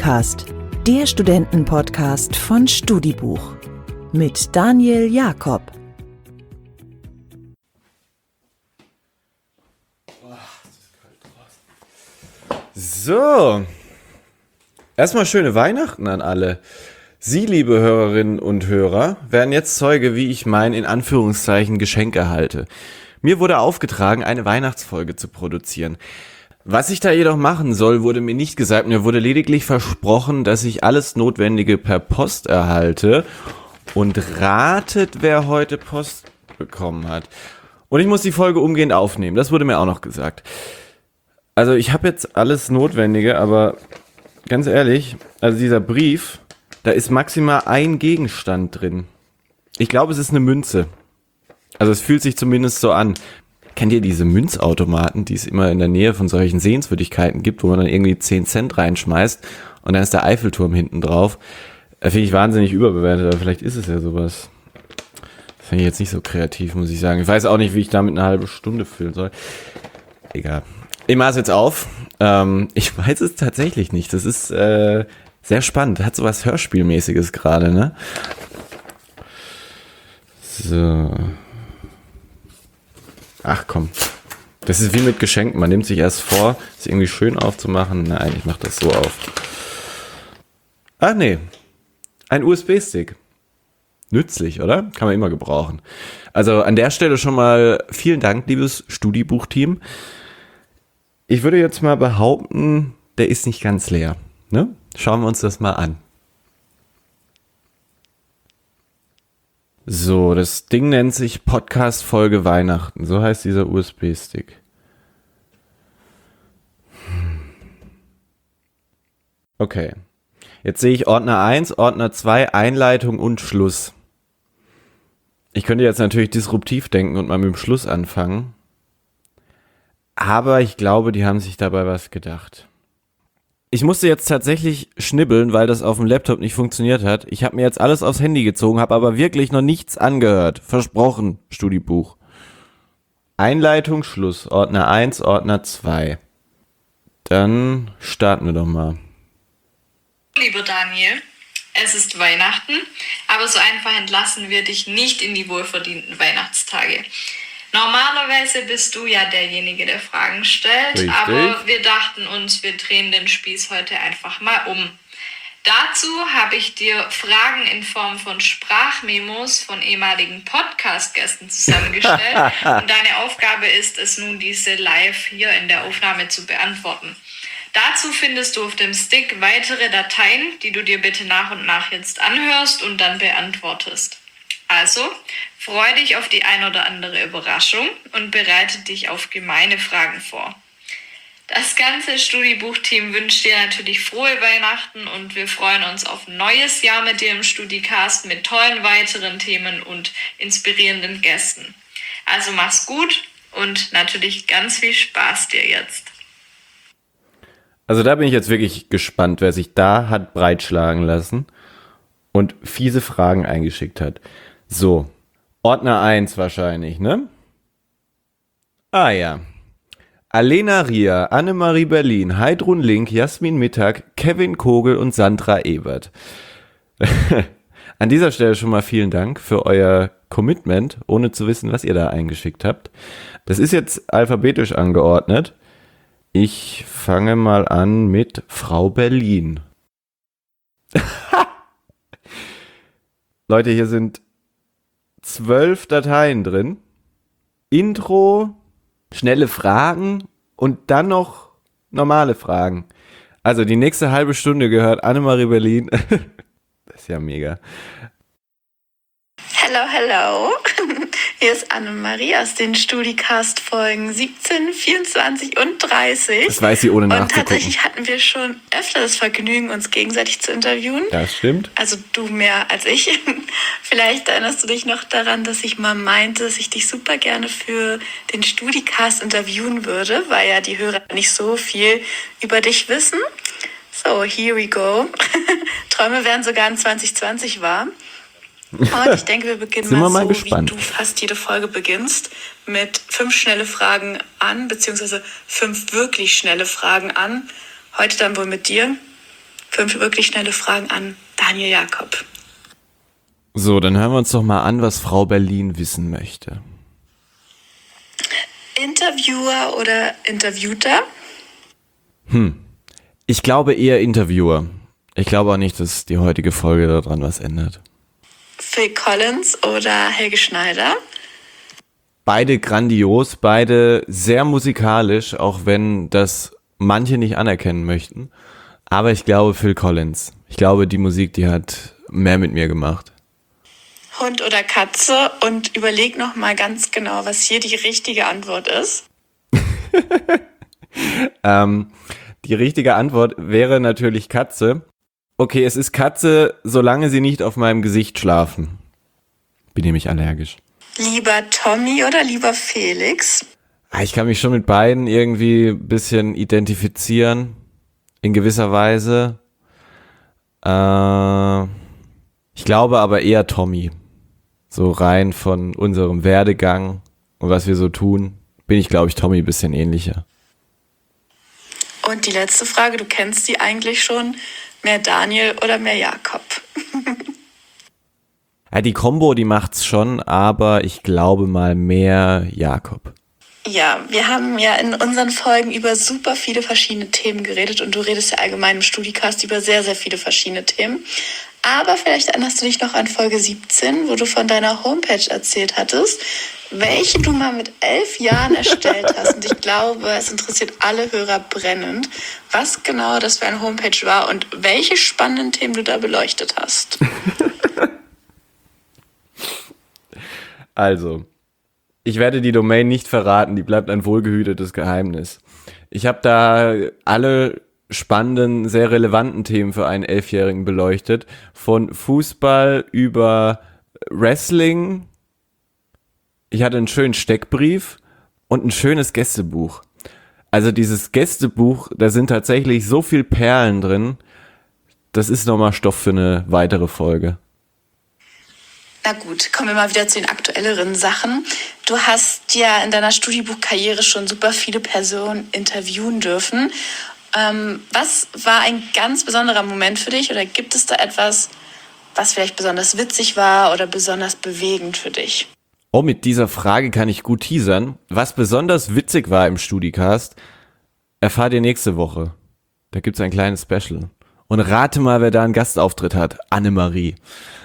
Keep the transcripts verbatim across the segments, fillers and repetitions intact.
StudiCast, der Studentenpodcast von Studibuch mit Daniel Jakob. So, erstmal schöne Weihnachten an alle. Sie, liebe Hörerinnen und Hörer, werden jetzt Zeuge, wie ich mein in Anführungszeichen Geschenk erhalte. Mir wurde aufgetragen, eine Weihnachtsfolge zu produzieren. Was ich da jedoch machen soll, wurde mir nicht gesagt. Mir wurde lediglich versprochen, dass ich alles Notwendige per Post erhalte. Und ratet, wer heute Post bekommen hat. Und ich muss die Folge umgehend aufnehmen. Das wurde mir auch noch gesagt. Also ich habe jetzt alles Notwendige, aber ganz ehrlich, also dieser Brief, da ist maximal ein Gegenstand drin. Ich glaube, es ist eine Münze. Also es fühlt sich zumindest so an. Kennt ihr diese Münzautomaten, die es immer in der Nähe von solchen Sehenswürdigkeiten gibt, wo man dann irgendwie zehn Cent reinschmeißt und dann ist der Eiffelturm hinten drauf? Das finde ich wahnsinnig überbewertet, aber vielleicht ist es ja sowas. Das finde ich jetzt nicht so kreativ, muss ich sagen. Ich weiß auch nicht, wie ich damit eine halbe Stunde füllen soll. Egal. Ich mache es jetzt auf. Ähm, ich weiß es tatsächlich nicht. Das ist äh, sehr spannend. Hat so was Hörspielmäßiges gerade, ne? So. Ach komm. Das ist wie mit Geschenken. Man nimmt sich erst vor, es irgendwie schön aufzumachen. Nein, ich mache das so auf. Ach nee. Ein U S B-Stick. Nützlich, oder? Kann man immer gebrauchen. Also an der Stelle schon mal vielen Dank, liebes Studibuch-Team. Ich würde jetzt mal behaupten, der ist nicht ganz leer. Ne? Schauen wir uns das mal an. So, das Ding nennt sich Podcast-Folge Weihnachten. So heißt dieser U S B-Stick. Okay. Jetzt sehe ich Ordner eins, Ordner zwei, Einleitung und Schluss. Ich könnte jetzt natürlich disruptiv denken und mal mit dem Schluss anfangen. Aber ich glaube, die haben sich dabei was gedacht. Ich musste jetzt tatsächlich schnibbeln, weil das auf dem Laptop nicht funktioniert hat. Ich habe mir jetzt alles aufs Handy gezogen, habe aber wirklich noch nichts angehört. Versprochen, Studibuch. Einleitung, Schluss. Ordner eins, Ordner zwei. Dann starten wir doch mal. Lieber Daniel, es ist Weihnachten, aber so einfach entlassen wir dich nicht in die wohlverdienten Weihnachtstage. Normalerweise bist du ja derjenige, der Fragen stellt, Richtig. Aber wir dachten uns, wir drehen den Spieß heute einfach mal um. Dazu habe ich dir Fragen in Form von Sprachmemos von ehemaligen Podcast-Gästen zusammengestellt und deine Aufgabe ist es nun, diese live hier in der Aufnahme zu beantworten. Dazu findest du auf dem Stick weitere Dateien, die du dir bitte nach und nach jetzt anhörst und dann beantwortest. Also, freu dich auf die ein oder andere Überraschung und bereite dich auf gemeine Fragen vor. Das ganze Studibuch-Team wünscht dir natürlich frohe Weihnachten und wir freuen uns auf ein neues Jahr mit dir im StudiCast mit tollen weiteren Themen und inspirierenden Gästen. Also mach's gut und natürlich ganz viel Spaß dir jetzt. Also da bin ich jetzt wirklich gespannt, wer sich da hat breitschlagen lassen und fiese Fragen eingeschickt hat. So, Ordner eins wahrscheinlich, ne? Ah ja. Alena Ria, Annemarie Berlin, Heidrun Link, Jasmin Mittag, Kevin Kogel und Sandra Ebert. An dieser Stelle schon mal vielen Dank für euer Commitment, ohne zu wissen, was ihr da eingeschickt habt. Das ist jetzt alphabetisch angeordnet. Ich fange mal an mit Frau Berlin. Leute, hier sind zwölf Dateien drin. Intro, schnelle Fragen und dann noch normale Fragen. Also die nächste halbe Stunde gehört Annemarie Berlin. Das ist ja mega. Hello, hello. Hier ist Annemarie aus den StudiCast-Folgen siebzehn, vierundzwanzig und dreißig. Das weiß sie ohne nachzugucken. Und tatsächlich hatten wir schon öfter das Vergnügen, uns gegenseitig zu interviewen. Das stimmt. Also du mehr als ich. Vielleicht erinnerst du dich noch daran, dass ich mal meinte, dass ich dich super gerne für den StudiCast interviewen würde, weil ja die Hörer nicht so viel über dich wissen. So, here we go. Träume werden sogar in zwanzig zwanzig wahr. Und ich denke, wir beginnen Sind mal, wir mal so, gespannt. wie du fast jede Folge beginnst, mit fünf schnelle Fragen an, beziehungsweise fünf wirklich schnelle Fragen an. Heute dann wohl mit dir. fünf wirklich schnelle Fragen an Daniel Jakob. So, dann hören wir uns doch mal an, was Frau Berlin wissen möchte. Interviewer oder Interviewter? Hm, ich glaube eher Interviewer. Ich glaube auch nicht, dass die heutige Folge daran was ändert. Phil Collins oder Helge Schneider? Beide grandios, beide sehr musikalisch, auch wenn das manche nicht anerkennen möchten. Aber ich glaube Phil Collins. Ich glaube, die Musik, die hat mehr mit mir gemacht. Hund oder Katze? Und überleg noch mal ganz genau, was hier die richtige Antwort ist. ähm, die richtige Antwort wäre natürlich Katze. Okay, es ist Katze, solange sie nicht auf meinem Gesicht schlafen. Bin nämlich allergisch. Lieber Tommy oder lieber Felix? Ich kann mich schon mit beiden irgendwie ein bisschen identifizieren. In gewisser Weise. Äh, ich glaube aber eher Tommy. So rein von unserem Werdegang und was wir so tun, bin ich, glaube ich, Tommy ein bisschen ähnlicher. Und die letzte Frage, du kennst die eigentlich schon. Mehr Daniel oder mehr Jakob? Ja, die Kombo, die macht's schon, aber ich glaube mal mehr Jakob. Ja, wir haben ja in unseren Folgen über super viele verschiedene Themen geredet und du redest ja allgemein im Studicast über sehr, sehr viele verschiedene Themen. Aber vielleicht erinnerst du dich noch an Folge siebzehn, wo du von deiner Homepage erzählt hattest, welche du mal mit elf Jahren erstellt hast. Und ich glaube, es interessiert alle Hörer brennend, was genau das für eine Homepage war und welche spannenden Themen du da beleuchtet hast. Also, ich werde die Domain nicht verraten, die bleibt ein wohlgehütetes Geheimnis. Ich habe da alle spannenden, sehr relevanten Themen für einen Elfjährigen beleuchtet. Von Fußball über Wrestling. Ich hatte einen schönen Steckbrief und ein schönes Gästebuch. Also dieses Gästebuch, da sind tatsächlich so viel Perlen drin. Das ist nochmal Stoff für eine weitere Folge. Na gut, kommen wir mal wieder zu den aktuelleren Sachen. Du hast ja in deiner Studiebuchkarriere schon super viele Personen interviewen dürfen. Ähm, was war ein ganz besonderer Moment für dich oder gibt es da etwas, was vielleicht besonders witzig war oder besonders bewegend für dich? Oh, mit dieser Frage kann ich gut teasern. Was besonders witzig war im Studicast, erfahrt ihr nächste Woche. Da gibt's ein kleines Special. Und rate mal, wer da einen Gastauftritt hat. Annemarie.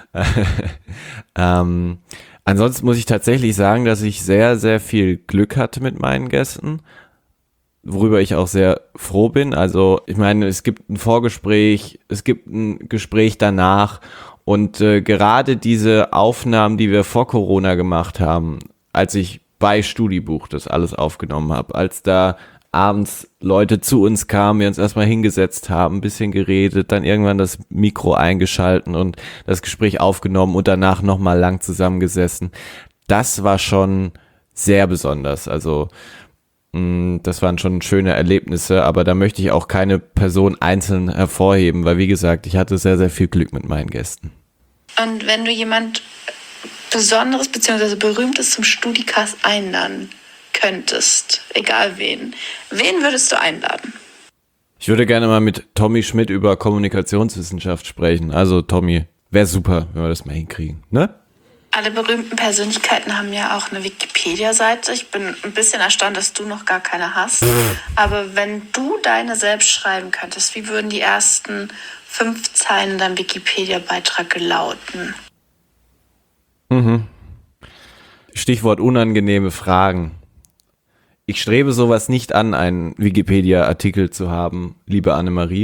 ähm, ansonsten muss ich tatsächlich sagen, dass ich sehr, sehr viel Glück hatte mit meinen Gästen, worüber ich auch sehr froh bin. Also ich meine, es gibt ein Vorgespräch, es gibt ein Gespräch danach und äh, gerade diese Aufnahmen, die wir vor Corona gemacht haben, als ich bei Studibuch das alles aufgenommen habe, als da abends Leute zu uns kamen, wir uns erstmal hingesetzt haben, ein bisschen geredet, dann irgendwann das Mikro eingeschalten und das Gespräch aufgenommen und danach nochmal lang zusammengesessen. Das war schon sehr besonders. Also mh, das waren schon schöne Erlebnisse, aber da möchte ich auch keine Person einzeln hervorheben, weil wie gesagt, ich hatte sehr, sehr viel Glück mit meinen Gästen. Und wenn du jemand Besonderes bzw. Berühmtes zum Studicast einladen könntest, egal wen, wen würdest du einladen? Ich würde gerne mal mit Tommy Schmidt über Kommunikationswissenschaft sprechen. Also Tommy, wäre super, wenn wir das mal hinkriegen, ne? Alle berühmten Persönlichkeiten haben ja auch eine Wikipedia-Seite. Ich bin ein bisschen erstaunt, dass du noch gar keine hast. Aber wenn du deine selbst schreiben könntest, wie würden die ersten fünf Zeilen in deinem Wikipedia-Beitrag lauten? Mhm. Stichwort unangenehme Fragen. Ich strebe sowas nicht an, einen Wikipedia-Artikel zu haben, liebe Annemarie.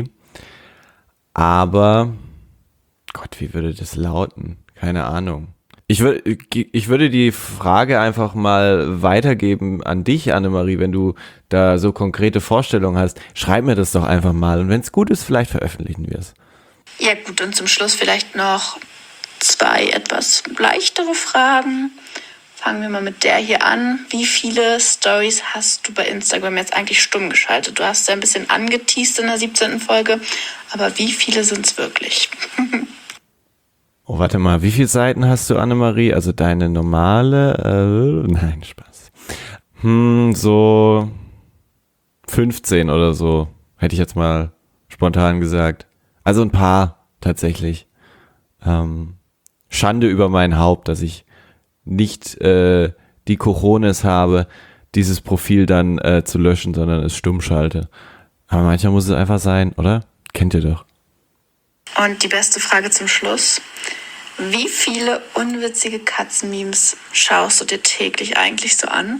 Aber, Gott, wie würde das lauten? Keine Ahnung. Ich, würd, ich würde die Frage einfach mal weitergeben an dich, Annemarie, wenn du da so konkrete Vorstellungen hast. Schreib mir das doch einfach mal und wenn es gut ist, vielleicht veröffentlichen wir es. Ja gut, und zum Schluss vielleicht noch zwei etwas leichtere Fragen. Fangen wir mal mit der hier an. Wie viele Stories hast du bei Instagram jetzt eigentlich stumm geschaltet? Du hast ja ein bisschen angeteast in der siebzehnten Folge, aber wie viele sind es wirklich? Oh, warte mal, wie viele Seiten hast du, Annemarie? Also deine normale, äh, nein, Spaß. Hm, so fünfzehn oder so, hätte ich jetzt mal spontan gesagt. Also ein paar tatsächlich. Ähm, Schande über mein Haupt, dass ich nicht äh, die Cojones habe, dieses Profil dann äh, zu löschen, sondern es stumm schalte. Aber manchmal muss es einfach sein, oder? Kennt ihr doch. Und die beste Frage zum Schluss. Wie viele unwitzige Katzenmemes schaust du dir täglich eigentlich so an?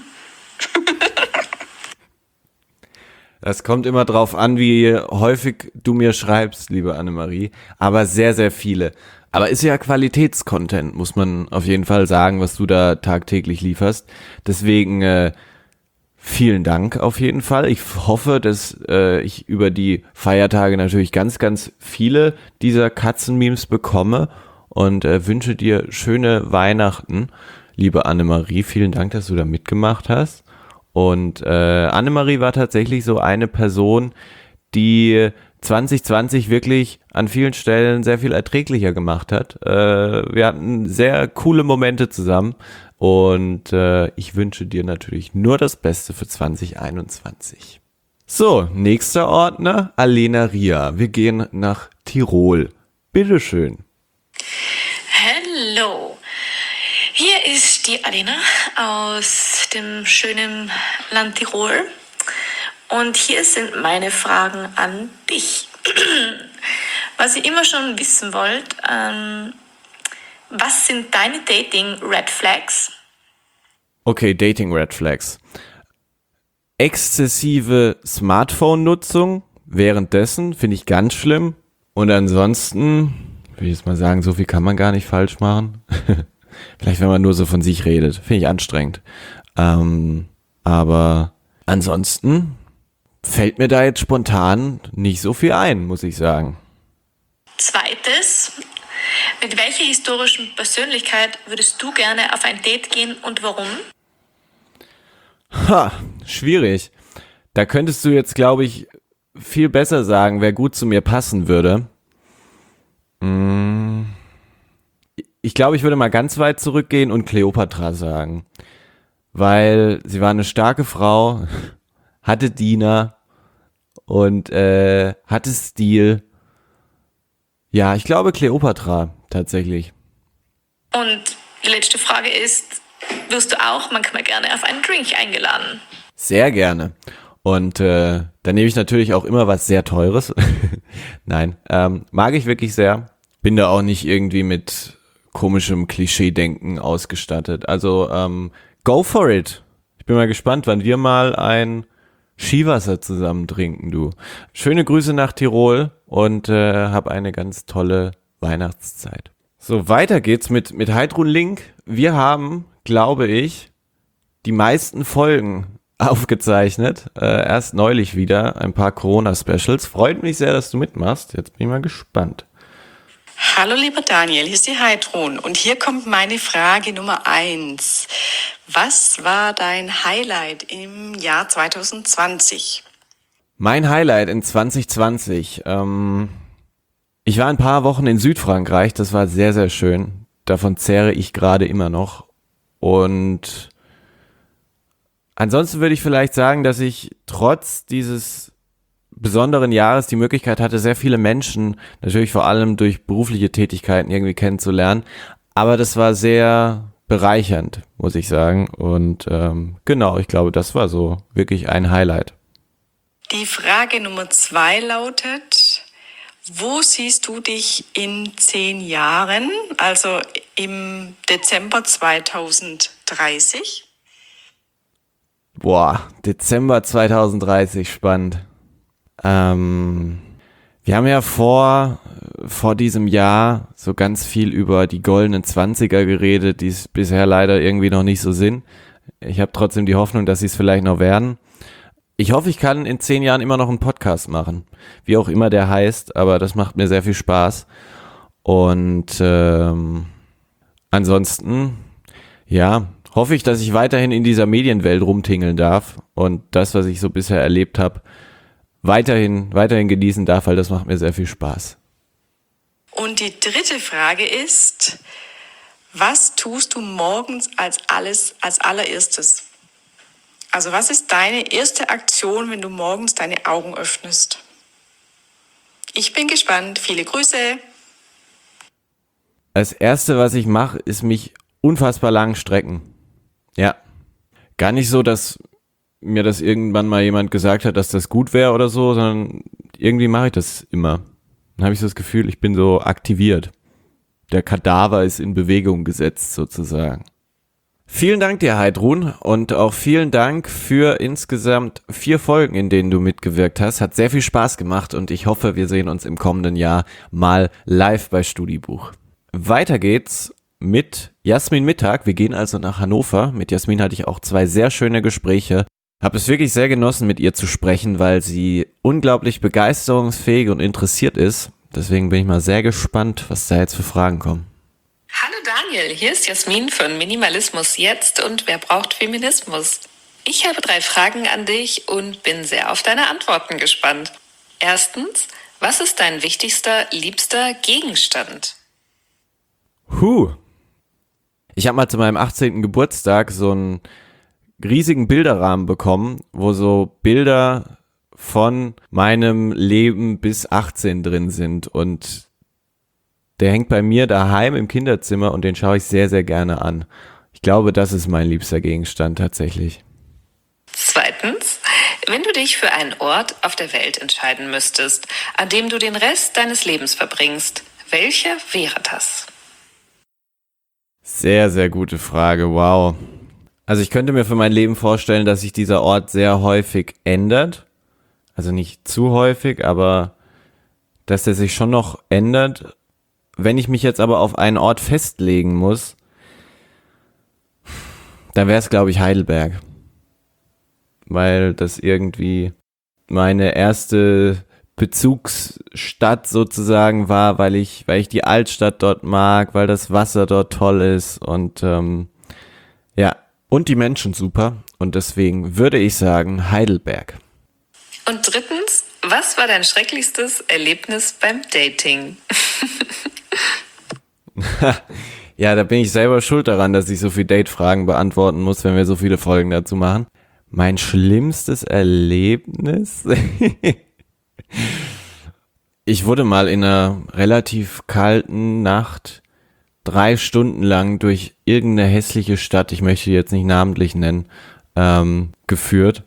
Das kommt immer drauf an, wie häufig du mir schreibst, liebe Annemarie. Aber sehr, sehr viele. Aber ist ja Qualitätscontent, muss man auf jeden Fall sagen, was du da tagtäglich lieferst. Deswegen äh, vielen Dank auf jeden Fall. Ich hoffe, dass äh, ich über die Feiertage natürlich ganz, ganz viele dieser Katzenmemes bekomme und äh, wünsche dir schöne Weihnachten, liebe Annemarie. Vielen Dank, dass du da mitgemacht hast. Und äh, Annemarie war tatsächlich so eine Person, die zwanzig zwanzig wirklich an vielen Stellen sehr viel erträglicher gemacht hat. Äh, wir hatten sehr coole Momente zusammen und äh, ich wünsche dir natürlich nur das Beste für zwanzig einundzwanzig. So, nächster Ordner, Alena Ria. Wir gehen nach Tirol. Bitteschön. Hallo, hier ist die Alena aus dem schönen Land Tirol und hier sind meine Fragen an dich. Was ihr immer schon wissen wollt, ähm, was sind deine Dating-Red Flags? Okay, Dating-Red Flags. Exzessive Smartphone-Nutzung währenddessen finde ich ganz schlimm und ansonsten will ich jetzt mal sagen, so viel kann man gar nicht falsch machen. Vielleicht, wenn man nur so von sich redet. Finde ich anstrengend. Ähm, aber ansonsten fällt mir da jetzt spontan nicht so viel ein, muss ich sagen. Zweites, mit welcher historischen Persönlichkeit würdest du gerne auf ein Date gehen und warum? Ha, schwierig. Da könntest du jetzt, glaube ich, viel besser sagen, wer gut zu mir passen würde. Ich glaube, ich würde mal ganz weit zurückgehen und Kleopatra sagen. Weil sie war eine starke Frau, hatte Diener und äh, hatte Stil. Ja, ich glaube Kleopatra tatsächlich. Und die letzte Frage ist, wirst du auch manchmal gerne auf einen Drink eingeladen? Sehr gerne. Und äh, dann nehme ich natürlich auch immer was sehr Teures. Nein, ähm, mag ich wirklich sehr. Bin da auch nicht irgendwie mit komischem Klischee-Denken ausgestattet. Also ähm, go for it. Ich bin mal gespannt, wann wir mal ein Skiwasser zusammen trinken, du. Schöne Grüße nach Tirol und äh, hab eine ganz tolle Weihnachtszeit. So, weiter geht's mit, mit Heidrun Link. Wir haben, glaube ich, die meisten Folgen aufgezeichnet. Äh, erst neulich wieder ein paar Corona-Specials. Freut mich sehr, dass du mitmachst. Jetzt bin ich mal gespannt. Hallo lieber Daniel, hier ist die Heidrun und hier kommt meine Frage Nummer eins. Was war dein Highlight im Jahr zwanzig zwanzig? Mein Highlight in zwanzig zwanzig. Ähm, ich war ein paar Wochen in Südfrankreich, das war sehr, sehr schön. Davon zehre ich gerade immer noch. Und ansonsten würde ich vielleicht sagen, dass ich trotz dieses besonderen Jahres die Möglichkeit hatte, sehr viele Menschen, natürlich vor allem durch berufliche Tätigkeiten irgendwie kennenzulernen. Aber das war sehr bereichernd, muss ich sagen. Und ähm, genau, ich glaube, das war so wirklich ein Highlight. Die Frage Nummer zwei lautet, wo siehst du dich in zehn Jahren, also im Dezember zwanzig dreißig? Boah, Dezember zwanzig dreißig, spannend. Ähm, wir haben ja vor, vor diesem Jahr so ganz viel über die goldenen Zwanziger geredet, die es bisher leider irgendwie noch nicht so sind. Ich habe trotzdem die Hoffnung, dass sie es vielleicht noch werden. Ich hoffe, ich kann in zehn Jahren immer noch einen Podcast machen, wie auch immer der heißt, aber das macht mir sehr viel Spaß. Und ähm, ansonsten, ja, hoffe ich, dass ich weiterhin in dieser Medienwelt rumtingeln darf und das, was ich so bisher erlebt habe, weiterhin, weiterhin genießen darf, weil das macht mir sehr viel Spaß. Und die dritte Frage ist, was tust du morgens als alles, als allererstes? Also was ist deine erste Aktion, wenn du morgens deine Augen öffnest? Ich bin gespannt. Viele Grüße. Das Erste, was ich mache, ist mich unfassbar lang strecken. Ja. Gar nicht so, dass mir das irgendwann mal jemand gesagt hat, dass das gut wäre oder so, sondern irgendwie mache ich das immer. Dann habe ich so das Gefühl, ich bin so aktiviert. Der Kadaver ist in Bewegung gesetzt sozusagen. Vielen Dank dir, Heidrun, und auch vielen Dank für insgesamt vier Folgen, in denen du mitgewirkt hast. Hat sehr viel Spaß gemacht und ich hoffe, wir sehen uns im kommenden Jahr mal live bei Studibuch. Weiter geht's mit Jasmin Mittag. Wir gehen also nach Hannover. Mit Jasmin hatte ich auch zwei sehr schöne Gespräche. Habe es wirklich sehr genossen, mit ihr zu sprechen, weil sie unglaublich begeisterungsfähig und interessiert ist. Deswegen bin ich mal sehr gespannt, was da jetzt für Fragen kommen. Hallo Daniel, hier ist Jasmin von Minimalismus jetzt und wer braucht Feminismus? Ich habe drei Fragen an dich und bin sehr auf deine Antworten gespannt. Erstens, was ist dein wichtigster, liebster Gegenstand? Huh. Ich habe mal zu meinem achtzehnten Geburtstag so einen riesigen Bilderrahmen bekommen, wo so Bilder von meinem Leben bis achtzehn drin sind und der hängt bei mir daheim im Kinderzimmer und den schaue ich sehr, sehr gerne an. Ich glaube, das ist mein liebster Gegenstand tatsächlich. Zweitens, wenn du dich für einen Ort auf der Welt entscheiden müsstest, an dem du den Rest deines Lebens verbringst, welcher wäre das? Sehr, sehr gute Frage, wow. Also ich könnte mir für mein Leben vorstellen, dass sich dieser Ort sehr häufig ändert. Also nicht zu häufig, aber dass er sich schon noch ändert. Wenn ich mich jetzt aber auf einen Ort festlegen muss, dann wäre es, glaube ich, Heidelberg. Weil das irgendwie meine erste Bezugsstadt sozusagen war, weil ich, weil ich die Altstadt dort mag, weil das Wasser dort toll ist und ähm, ja, und die Menschen super. Und deswegen würde ich sagen Heidelberg. Und drittens, was war dein schrecklichstes Erlebnis beim Dating? Ja, da bin ich selber schuld daran, dass ich so viele Date-Fragen beantworten muss, wenn wir so viele Folgen dazu machen. Mein schlimmstes Erlebnis? Ich wurde mal in einer relativ kalten Nacht drei Stunden lang durch irgendeine hässliche Stadt, ich möchte die jetzt nicht namentlich nennen, ähm, geführt.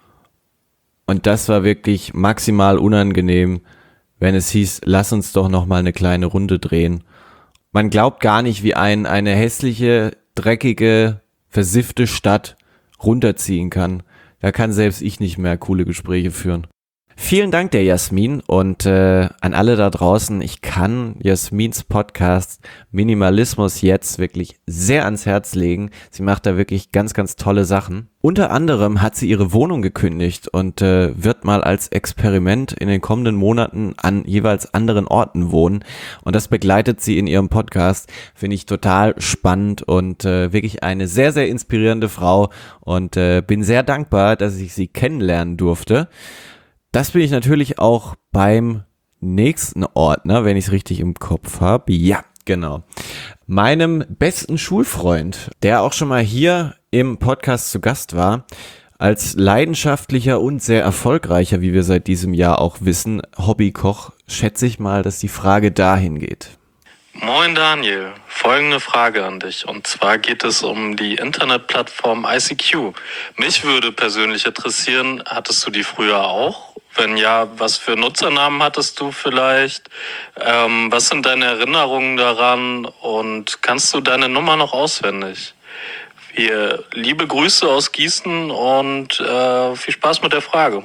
Und das war wirklich maximal unangenehm, wenn es hieß, lass uns doch noch mal eine kleine Runde drehen. Man glaubt gar nicht, wie einen eine hässliche, dreckige, versiffte Stadt runterziehen kann. Da kann selbst ich nicht mehr coole Gespräche führen. Vielen Dank der Jasmin und äh, an alle da draußen. Ich kann Jasmins Podcast Minimalismus jetzt wirklich sehr ans Herz legen. Sie macht da wirklich ganz, ganz tolle Sachen. Unter anderem hat sie ihre Wohnung gekündigt und äh, wird mal als Experiment in den kommenden Monaten an jeweils anderen Orten wohnen. Und das begleitet sie in ihrem Podcast. Finde ich total spannend und äh, wirklich eine sehr, sehr inspirierende Frau. Und äh, bin sehr dankbar, dass ich sie kennenlernen durfte. Das bin ich natürlich auch beim nächsten Ordner, wenn ich es richtig im Kopf habe. Ja, genau. Meinem besten Schulfreund, der auch schon mal hier im Podcast zu Gast war, als leidenschaftlicher und sehr erfolgreicher, wie wir seit diesem Jahr auch wissen, Hobbykoch, schätze ich mal, dass die Frage dahin geht. Moin Daniel, folgende Frage an dich. Und zwar geht es um die Internetplattform I C Q. Mich würde persönlich interessieren, hattest du die früher auch? Wenn ja, was für Nutzernamen hattest du vielleicht? Ähm, was sind deine Erinnerungen daran? Und kannst du deine Nummer noch auswendig? Wir, liebe Grüße aus Gießen und äh, viel Spaß mit der Frage.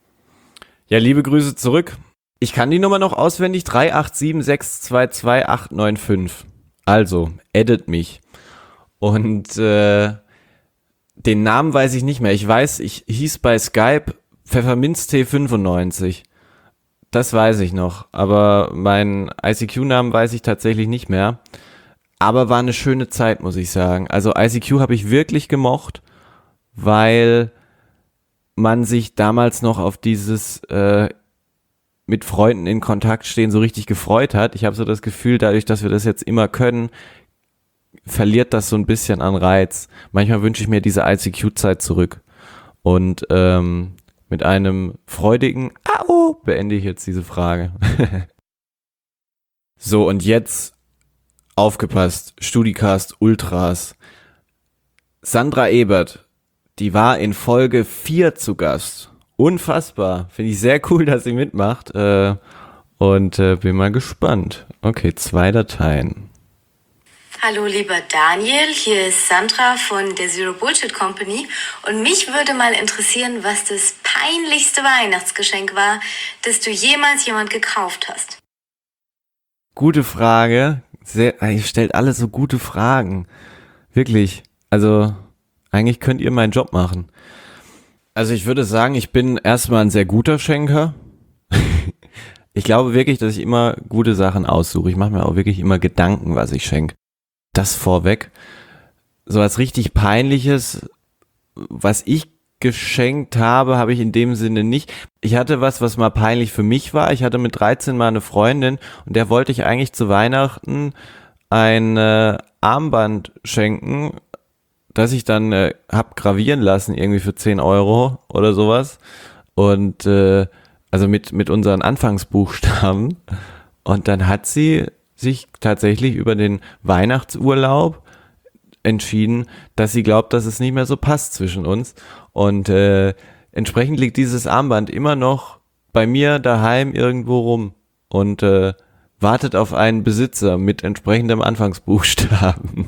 Ja, liebe Grüße zurück. Ich kann die Nummer noch auswendig, drei acht sieben sechs zwei zwei acht neun fünf. Also, edit mich. Und äh, den Namen weiß ich nicht mehr. Ich weiß, ich hieß bei Skype Pfefferminztee fünfundneunzig. Das weiß ich noch. Aber meinen I C Q-Namen weiß ich tatsächlich nicht mehr. Aber war eine schöne Zeit, muss ich sagen. Also I C Q habe ich wirklich gemocht, weil man sich damals noch auf dieses äh, mit Freunden in Kontakt stehen so richtig gefreut hat. Ich habe so das Gefühl, dadurch, dass wir das jetzt immer können, verliert das so ein bisschen an Reiz. Manchmal wünsche ich mir diese I C Q-Zeit zurück. Und ähm, Mit einem freudigen Au beende ich jetzt diese Frage. So, und jetzt aufgepasst, StudiCast Ultras. Sandra Ebert, die war in Folge vier zu Gast. Unfassbar. Finde ich sehr cool, dass sie mitmacht. Äh, und äh, bin mal gespannt. Okay, zwei Dateien. Hallo lieber Daniel, hier ist Sandra von der Zero Bullshit Company und mich würde mal interessieren, was das peinlichste Weihnachtsgeschenk war, das du jemals jemand gekauft hast. Gute Frage. Sehr, ihr stellt alle so gute Fragen. Wirklich. Also, eigentlich könnt ihr meinen Job machen. Also ich würde sagen, ich bin erstmal ein sehr guter Schenker. Ich glaube wirklich, dass ich immer gute Sachen aussuche. Ich mache mir auch wirklich immer Gedanken, was ich schenke. Das vorweg. So was richtig Peinliches, was ich geschenkt habe, habe ich in dem Sinne nicht. Ich hatte was, was mal peinlich für mich war. Ich hatte mit dreizehn mal eine Freundin und der wollte ich eigentlich zu Weihnachten ein äh, Armband schenken, das ich dann äh, hab gravieren lassen, irgendwie für zehn Euro oder sowas. Und äh, also mit, mit unseren Anfangsbuchstaben. Und dann hat sie sich tatsächlich über den Weihnachtsurlaub entschieden, dass sie glaubt, dass es nicht mehr so passt zwischen uns. Und äh, entsprechend liegt dieses Armband immer noch bei mir daheim irgendwo rum und äh, wartet auf einen Besitzer mit entsprechendem Anfangsbuchstaben.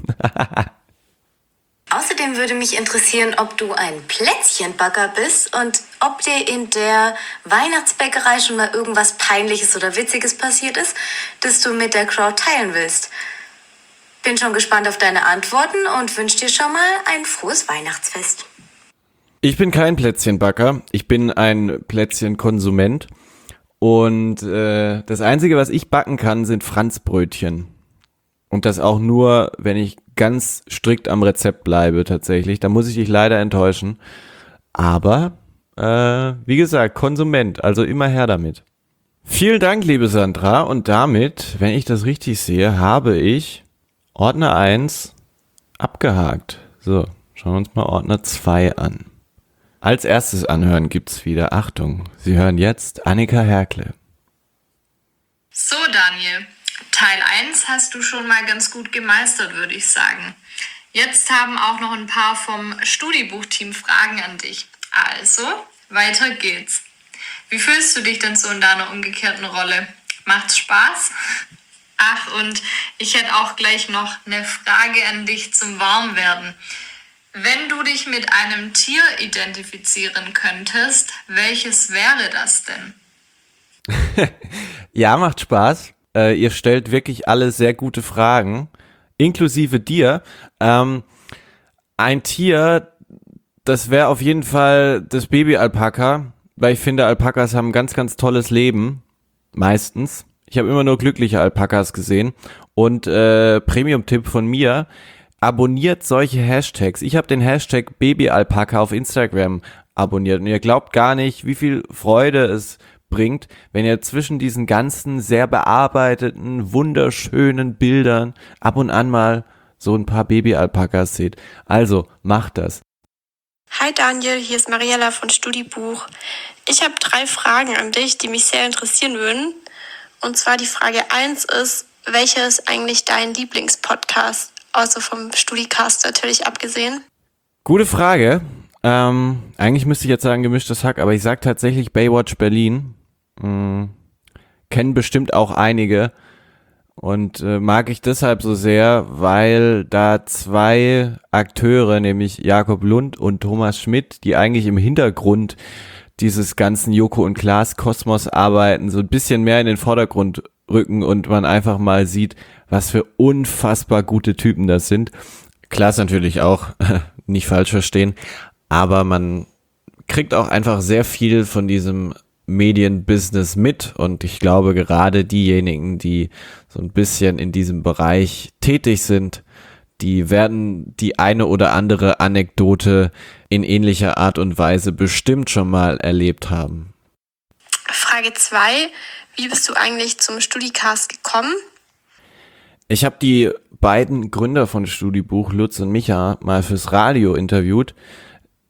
Außerdem würde mich interessieren, ob du ein Plätzchenbacker bist und ob dir in der Weihnachtsbäckerei schon mal irgendwas Peinliches oder Witziges passiert ist, das du mit der Crowd teilen willst. Bin schon gespannt auf deine Antworten und wünsche dir schon mal ein frohes Weihnachtsfest. Ich bin kein Plätzchenbacker, ich bin ein Plätzchenkonsument und äh, das Einzige, was ich backen kann, sind Franzbrötchen. Und das auch nur, wenn ich ganz strikt am Rezept bleibe tatsächlich. Da muss ich dich leider enttäuschen. Aber, äh, wie gesagt, Konsument, also immer her damit. Vielen Dank, liebe Sandra. Und damit, wenn ich das richtig sehe, habe ich Ordner eins abgehakt. So, schauen wir uns mal Ordner zwei an. Als erstes anhören gibt's wieder, Achtung, Sie hören jetzt Annika Herkle. So, Daniel. Teil eins hast du schon mal ganz gut gemeistert, würde ich sagen. Jetzt haben auch noch ein paar vom Studibuch-Team Fragen an dich. Also, weiter geht's. Wie fühlst du dich denn so in deiner umgekehrten Rolle? Macht's Spaß? Ach, und ich hätte auch gleich noch eine Frage an dich zum Warmwerden. Wenn du dich mit einem Tier identifizieren könntest, welches wäre das denn? Ja, macht Spaß. Äh, ihr stellt wirklich alle sehr gute Fragen, inklusive dir. Ähm, ein Tier, das wäre auf jeden Fall das Baby-Alpaka, weil ich finde, Alpakas haben ein ganz, ganz tolles Leben, meistens. Ich habe immer nur glückliche Alpakas gesehen. Und äh, Premium-Tipp von mir, abonniert solche Hashtags. Ich habe den Hashtag Baby-Alpaka auf Instagram abonniert und ihr glaubt gar nicht, wie viel Freude es bringt, wenn ihr zwischen diesen ganzen sehr bearbeiteten, wunderschönen Bildern ab und an mal so ein paar Baby-Alpakas seht. Also, macht das. Hi Daniel, hier ist Mariella von Studibuch. Ich habe drei Fragen an dich, die mich sehr interessieren würden. Und zwar die Frage eins ist, welcher ist eigentlich dein Lieblingspodcast? Außer vom StudiCast natürlich abgesehen. Gute Frage. Ähm, eigentlich müsste ich jetzt sagen Gemischtes Hack, aber ich sag tatsächlich Baywatch Berlin. Hm, kennen bestimmt auch einige und äh, mag ich deshalb so sehr, weil da zwei Akteure, nämlich Jakob Lund und Thomas Schmidt, die eigentlich im Hintergrund dieses ganzen Joko und Klaas Kosmos arbeiten, so ein bisschen mehr in den Vordergrund rücken und man einfach mal sieht, was für unfassbar gute Typen das sind. Klaas natürlich auch, nicht falsch verstehen, aber man kriegt auch einfach sehr viel von diesem Medienbusiness mit und ich glaube gerade diejenigen, die so ein bisschen in diesem Bereich tätig sind, die werden die eine oder andere Anekdote in ähnlicher Art und Weise bestimmt schon mal erlebt haben. Frage zwei, wie bist du eigentlich zum StudiCast gekommen? Ich habe die beiden Gründer von Studibuch, Lutz und Micha, mal fürs Radio interviewt.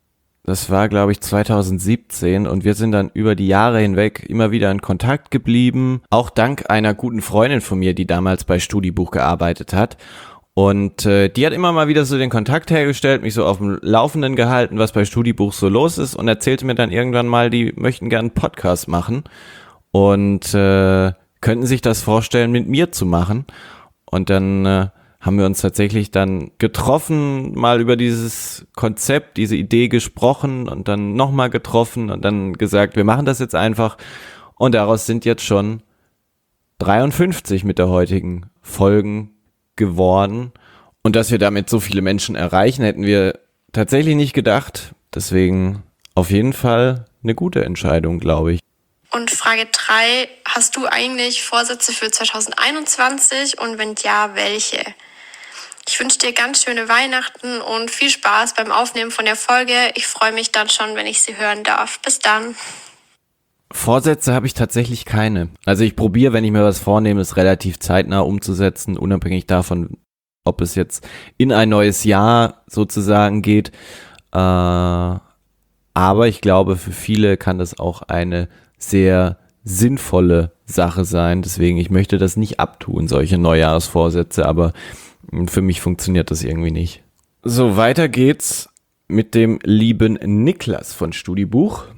Das war, glaube ich, zwanzig siebzehn und wir sind dann über die Jahre hinweg immer wieder in Kontakt geblieben. Auch dank einer guten Freundin von mir, die damals bei Studibuch gearbeitet hat. Und äh, die hat immer mal wieder so den Kontakt hergestellt, mich so auf dem Laufenden gehalten, was bei Studibuch so los ist und erzählte mir dann irgendwann mal, die möchten gerne einen Podcast machen und äh, könnten sich das vorstellen, mit mir zu machen. Und dann äh, haben wir uns tatsächlich dann getroffen, mal über dieses Konzept, diese Idee gesprochen und dann nochmal getroffen und dann gesagt, wir machen das jetzt einfach. Und daraus sind jetzt schon dreiundfünfzig mit der heutigen Folgen geworden. Und dass wir damit so viele Menschen erreichen, hätten wir tatsächlich nicht gedacht. Deswegen auf jeden Fall eine gute Entscheidung, glaube ich. Und Frage drei, hast du eigentlich Vorsätze für zwanzig einundzwanzig und wenn ja, welche? Ich wünsche dir ganz schöne Weihnachten und viel Spaß beim Aufnehmen von der Folge. Ich freue mich dann schon, wenn ich sie hören darf. Bis dann. Vorsätze habe ich tatsächlich keine. Also ich probiere, wenn ich mir was vornehme, es relativ zeitnah umzusetzen, unabhängig davon, ob es jetzt in ein neues Jahr sozusagen geht. Äh, aber ich glaube, für viele kann das auch eine sehr sinnvolle Sache sein. Deswegen, ich möchte das nicht abtun, solche Neujahrsvorsätze, aber für mich funktioniert das irgendwie nicht. So, weiter geht's mit dem lieben Niklas von Studibuch.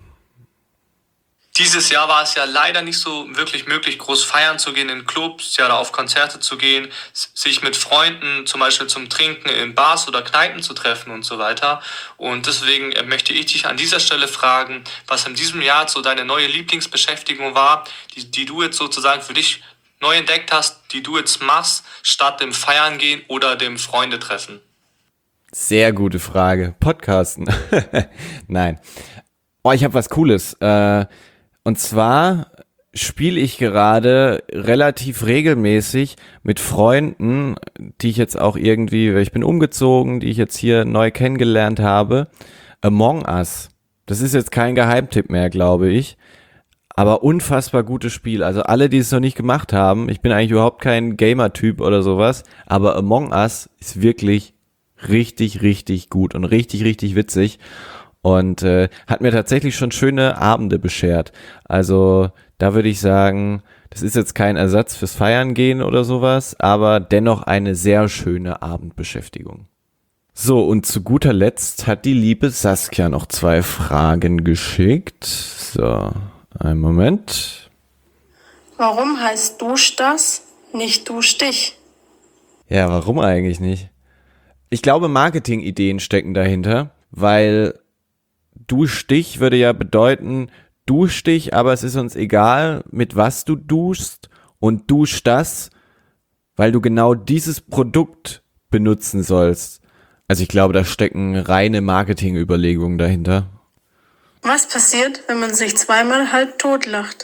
Dieses Jahr war es ja leider nicht so wirklich möglich, groß feiern zu gehen in Clubs, ja, oder auf Konzerte zu gehen, sich mit Freunden zum Beispiel zum Trinken in Bars oder Kneipen zu treffen und so weiter. Und deswegen möchte ich dich an dieser Stelle fragen, was in diesem Jahr so deine neue Lieblingsbeschäftigung war, die, die du jetzt sozusagen für dich neu entdeckt hast, die du jetzt machst, statt dem Feiern gehen oder dem Freunde treffen. Sehr gute Frage. Podcasten. Nein. Oh, ich habe was Cooles. Äh, Und zwar spiele ich gerade relativ regelmäßig mit Freunden, die ich jetzt auch irgendwie, ich bin umgezogen, die ich jetzt hier neu kennengelernt habe, Among Us. Das ist jetzt kein Geheimtipp mehr, glaube ich, aber unfassbar gutes Spiel. Also alle, die es noch nicht gemacht haben, ich bin eigentlich überhaupt kein Gamer-Typ oder sowas, aber Among Us ist wirklich richtig, richtig gut und richtig, richtig witzig. Und äh, hat mir tatsächlich schon schöne Abende beschert. Also da würde ich sagen, das ist jetzt kein Ersatz fürs Feiern gehen oder sowas, aber dennoch eine sehr schöne Abendbeschäftigung. So, und zu guter Letzt hat die liebe Saskia noch zwei Fragen geschickt. So, einen Moment. Warum heißt Dusch das, nicht Dusch dich? Ja, warum eigentlich nicht? Ich glaube, Marketingideen stecken dahinter, weil Duschstich würde ja bedeuten, dusch dich, aber es ist uns egal, mit was du duschst und dusch das, weil du genau dieses Produkt benutzen sollst. Also ich glaube, da stecken reine Marketingüberlegungen dahinter. Was passiert, wenn man sich zweimal halb tot lacht?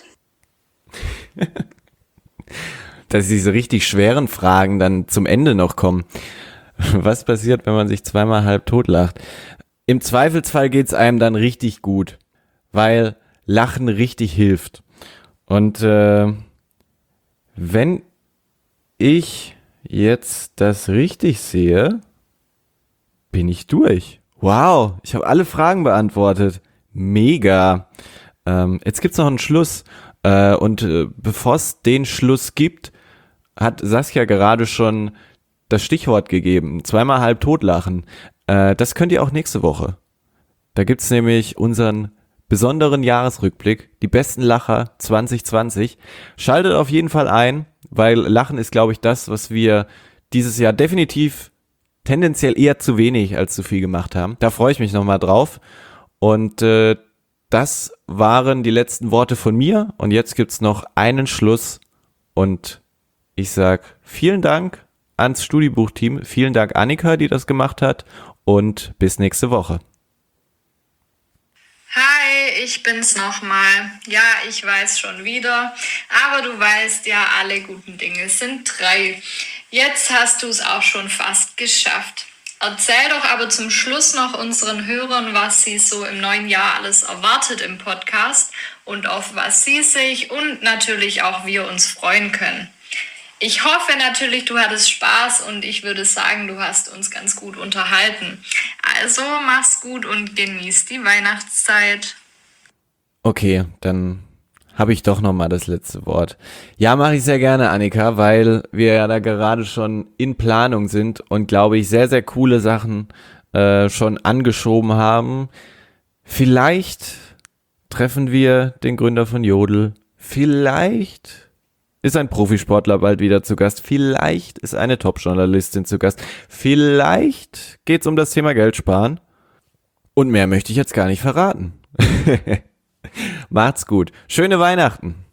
Dass diese richtig schweren Fragen dann zum Ende noch kommen. Was passiert, wenn man sich zweimal halb tot lacht? Im Zweifelsfall geht's einem dann richtig gut, weil Lachen richtig hilft. Und äh, wenn ich jetzt das richtig sehe, bin ich durch. Wow, ich habe alle Fragen beantwortet. Mega. Ähm, jetzt gibt's noch einen Schluss. Äh, und äh, bevor es den Schluss gibt, hat Saskia gerade schon das Stichwort gegeben. Zweimal halb totlachen. Äh, das könnt ihr auch nächste Woche. Da gibt's nämlich unseren besonderen Jahresrückblick, die besten Lacher zwanzig zwanzig. Schaltet auf jeden Fall ein, weil Lachen ist, glaube ich, das, was wir dieses Jahr definitiv tendenziell eher zu wenig als zu viel gemacht haben. Da freue ich mich nochmal drauf. Und äh, das waren die letzten Worte von mir. Und jetzt gibt's noch einen Schluss. Und ich sag vielen Dank ans Studibuch-Team. Vielen Dank Annika, die das gemacht hat. Und bis nächste Woche. Hi, ich bin's nochmal. Ja, ich weiß schon wieder. Aber du weißt ja, alle guten Dinge sind drei. Jetzt hast du es auch schon fast geschafft. Erzähl doch aber zum Schluss noch unseren Hörern, was sie so im neuen Jahr alles erwartet im Podcast und auf was sie sich und natürlich auch wir uns freuen können. Ich hoffe natürlich, du hattest Spaß und ich würde sagen, du hast uns ganz gut unterhalten. Also mach's gut und genieß die Weihnachtszeit. Okay, dann habe ich doch nochmal das letzte Wort. Ja, mache ich sehr gerne, Annika, weil wir ja da gerade schon in Planung sind und, glaube ich, sehr, sehr coole Sachen äh, schon angeschoben haben. Vielleicht treffen wir den Gründer von Jodel. Vielleicht ist ein Profisportler bald wieder zu Gast. Vielleicht ist eine Top-Journalistin zu Gast. Vielleicht geht's um das Thema Geld sparen. Und mehr möchte ich jetzt gar nicht verraten. Macht's gut. Schöne Weihnachten.